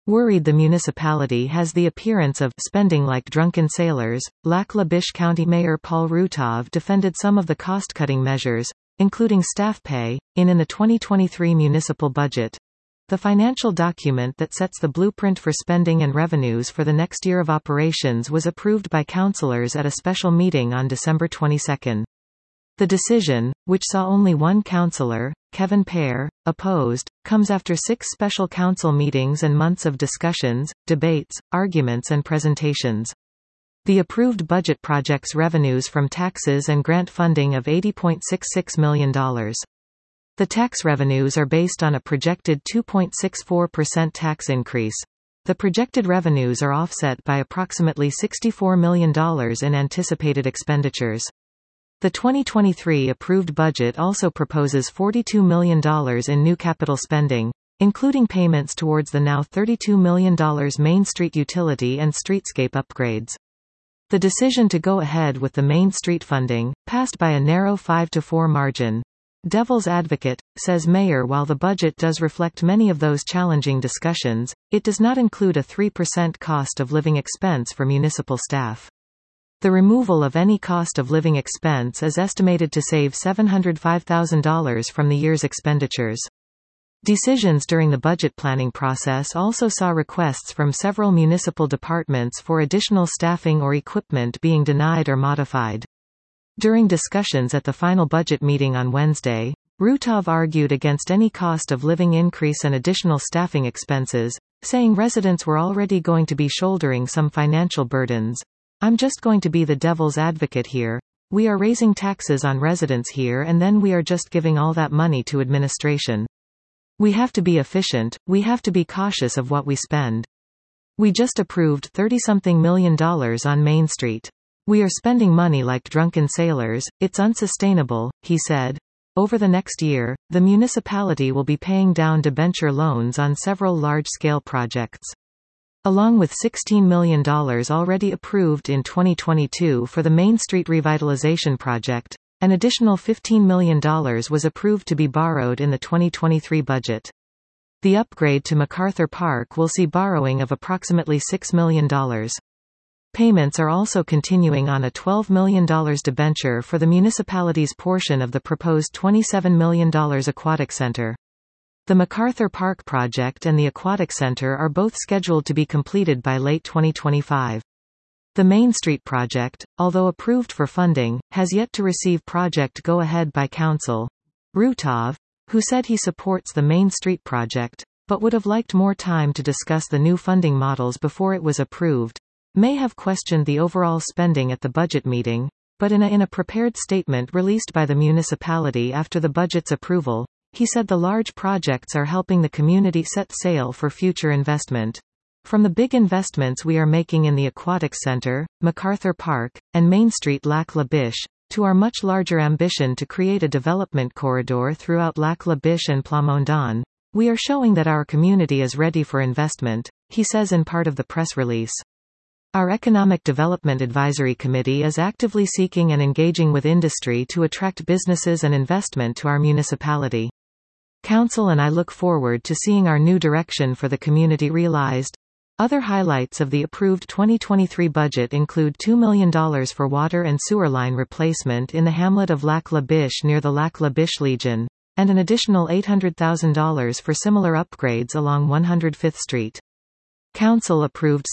Worried the municipality has the appearance of spending like drunken sailors, Lac-La-Biche County Mayor Paul Routov defended some of the cost-cutting measures, including staff pay, in the 2023 municipal budget. The financial document that sets the blueprint for spending and revenues for the next year of operations was approved by councillors at a special meeting on December 22. The decision, which saw only one councillor, Kevin Pear, opposed, comes after 6 special council meetings and months of discussions, debates, arguments and presentations. The approved budget projects revenues from taxes and grant funding of $80.66 million. The tax revenues are based on a projected 2.64% tax increase. The projected revenues are offset by approximately $64 million in anticipated expenditures. The 2023 approved budget also proposes $42 million in new capital spending, including payments towards the now $32 million Main Street utility and streetscape upgrades. The decision to go ahead with the Main Street funding, passed by a narrow 5-4 margin. Devil's advocate, says Mayor, while the budget does reflect many of those challenging discussions, it does not include a 3% cost of living expense for municipal staff. The removal of any cost of living expense is estimated to save $705,000 from the year's expenditures. Decisions during the budget planning process also saw requests from several municipal departments for additional staffing or equipment being denied or modified. During discussions at the final budget meeting on Wednesday, Routov argued against any cost of living increase and additional staffing expenses, saying residents were already going to be shouldering some financial burdens. I'm just going to be the devil's advocate here. We are raising taxes on residents here and then we are just giving all that money to administration. We have to be efficient, we have to be cautious of what we spend. We just approved $30-something million on Main Street. We are spending money like drunken sailors, it's unsustainable, he said. Over the next year, the municipality will be paying down debenture loans on several large-scale projects. Along with $16 million already approved in 2022 for the Main Street Revitalization Project, an additional $15 million was approved to be borrowed in the 2023 budget. The upgrade to MacArthur Park will see borrowing of approximately $6 million. Payments are also continuing on a $12 million debenture for the municipality's portion of the proposed $27 million aquatic center. The MacArthur Park project and the aquatic center are both scheduled to be completed by late 2025. The Main Street project, although approved for funding, has yet to receive project go-ahead by council. Routov, who said he supports the Main Street project, but would have liked more time to discuss the new funding models before it was approved, may have questioned the overall spending at the budget meeting, but in a prepared statement released by the municipality after the budget's approval, he said the large projects are helping the community set sail for future investment. From the big investments we are making in the Aquatic Center, MacArthur Park, and Main Street Lac-La-Biche, to our much larger ambition to create a development corridor throughout Lac-La-Biche and Plamondon, we are showing that our community is ready for investment, he says in part of the press release. Our Economic Development Advisory Committee is actively seeking and engaging with industry to attract businesses and investment to our municipality. Council and I look forward to seeing our new direction for the community realized. Other highlights of the approved 2023 budget include $2 million for water and sewer line replacement in the hamlet of Lac-La-Biche near the Lac-La-Biche Legion, and an additional $800,000 for similar upgrades along 105th Street. Council approved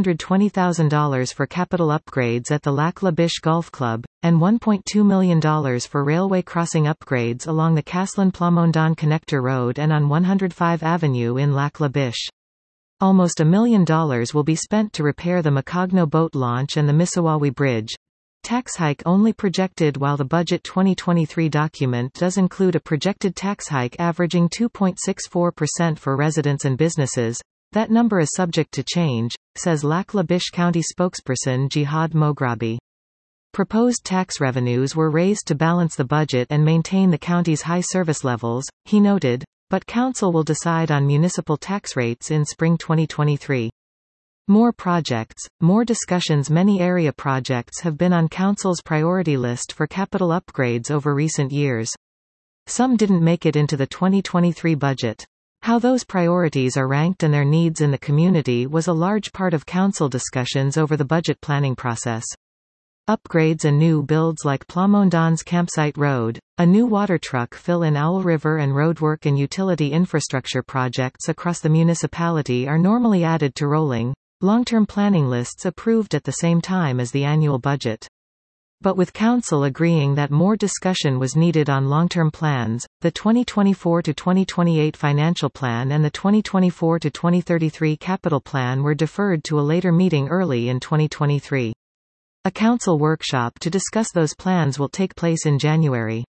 $620,000 for capital upgrades at the Lac-La-Biche Golf Club, and $1.2 million for railway crossing upgrades along the Caslin-Plamondon Connector Road and on 105 Avenue in Lac-La-Biche. Almost $1 million will be spent to repair the Macogno boat launch and the Missawawi Bridge. Tax hike only projected. While the Budget 2023 document does include a projected tax hike averaging 2.64% for residents and businesses, that number is subject to change, says Lac-La-Biche County spokesperson Jihad Moghrabi. Proposed tax revenues were raised to balance the budget and maintain the county's high service levels, he noted, but Council will decide on municipal tax rates in spring 2023. More projects, more discussions. Many area projects have been on Council's priority list for capital upgrades over recent years. Some didn't make it into the 2023 budget. How those priorities are ranked and their needs in the community was a large part of council discussions over the budget planning process. Upgrades and new builds like Plamondon's Campsite Road, a new water truck fill in Owl River and roadwork and utility infrastructure projects across the municipality are normally added to rolling, long-term planning lists approved at the same time as the annual budget. But with Council agreeing that more discussion was needed on long-term plans, the 2024 to 2028 Financial Plan and the 2024 to 2033 Capital Plan were deferred to a later meeting early in 2023. A council workshop to discuss those plans will take place in January.